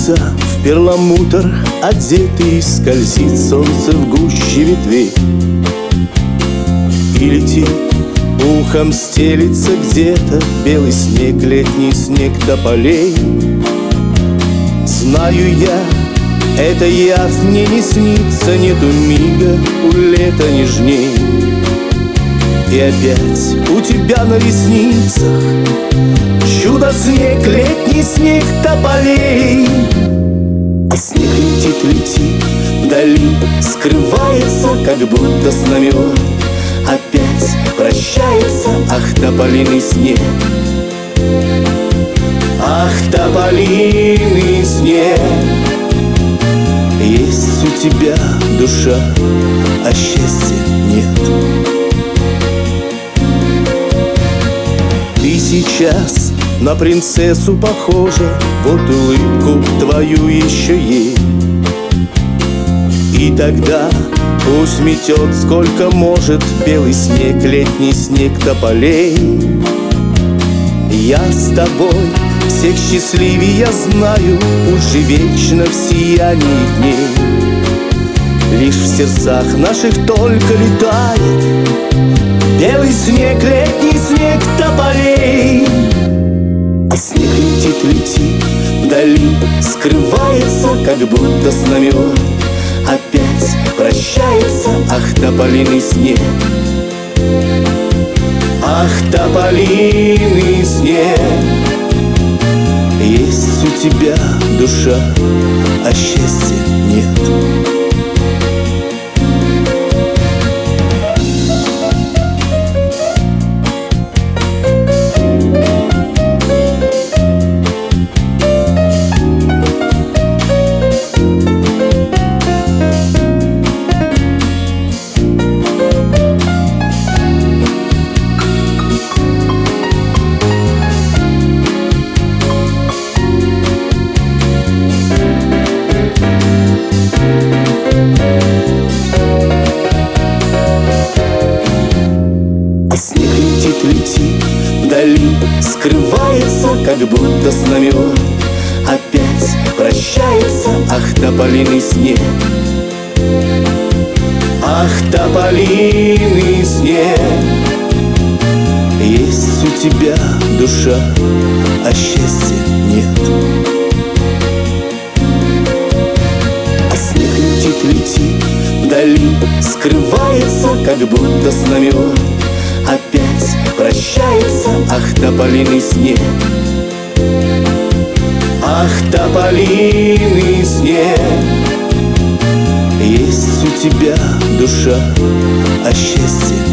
Снится в перламутр одетый, скользит солнце в гуще ветвей. И летит, ухом стелится где-то белый снег, летний снег тополей. Знаю я, это явь мне не снится, нету мига у лета нежней. И опять у тебя на ресницах чудо-снег, летний снег тополей. А снег летит, летит вдали, скрывается, как будто знамен. Опять прощается, ах, тополиный снег. Ах, тополиный снег. Есть у тебя душа, а счастья нет. Ты сейчас на принцессу похожа, вот улыбку твою еще ей. И тогда пусть метет сколько может белый снег, летний снег тополей. Я с тобой всех счастливее, я знаю, пусть же вечно в сиянии дней. Лишь в сердцах наших только летает белый снег, летний снег тополей. А снег летит, летит вдали, скрывается, как будто знамен. Опять прощается, ах, тополиный снег. Ах, тополиный снег. Есть у тебя душа, а счастья нет. А снег летит, летит вдали, скрывается, как будто знамен. Опять прощается, ах, тополиный снег. Ах, тополиный снег. Есть у тебя душа, а счастья нет. А снег летит, летит вдали, скрывается, как будто знамен. Опять прощается, ах, тополиный снег. Ах, тополиный снег. Есть у тебя душа, а счастья